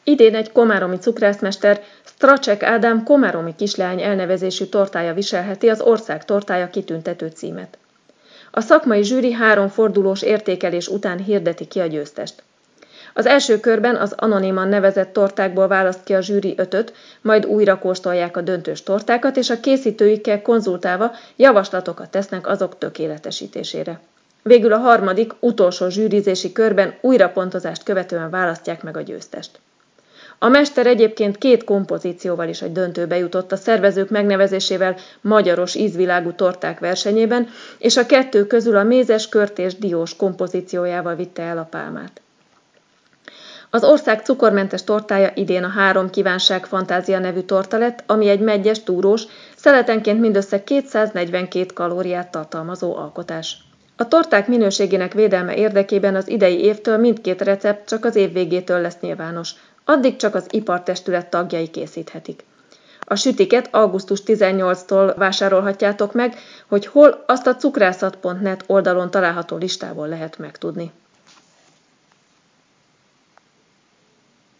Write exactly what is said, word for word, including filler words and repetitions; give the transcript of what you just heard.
Idén egy komáromi cukrászmester, Stracek Ádám komáromi kisleány elnevezésű tortája viselheti az ország tortája kitüntető címet. A szakmai zsűri három fordulós értékelés után hirdeti ki a győztest. Az első körben az anoniman nevezett tortákból választ ki a zsűri ötöt, majd újra kóstolják a döntős tortákat, és a készítőikkel konzultálva javaslatokat tesznek azok tökéletesítésére. Végül a harmadik, utolsó zsűrizési körben újrapontozást követően választják meg a győztest. A mester egyébként két kompozícióval is a döntőbe jutott a szervezők megnevezésével magyaros ízvilágú torták versenyében, és a kettő közül a mézes, körtés, diós kompozíciójával vitte el a pálmát. Az ország cukormentes tortája idén a Három kívánság fantázia nevű torta lett, ami egy meggyes, túrós, szeletenként mindössze kétszáznegyvenkét kalóriát tartalmazó alkotás. A torták minőségének védelme érdekében az idei évtől mindkét recept csak az év végétől lesz nyilvános, addig csak az ipartestület tagjai készíthetik. A sütiket augusztus tizennyolcadikántól vásárolhatjátok meg, hogy hol, azt a cukrászat pont net oldalon található listából lehet megtudni.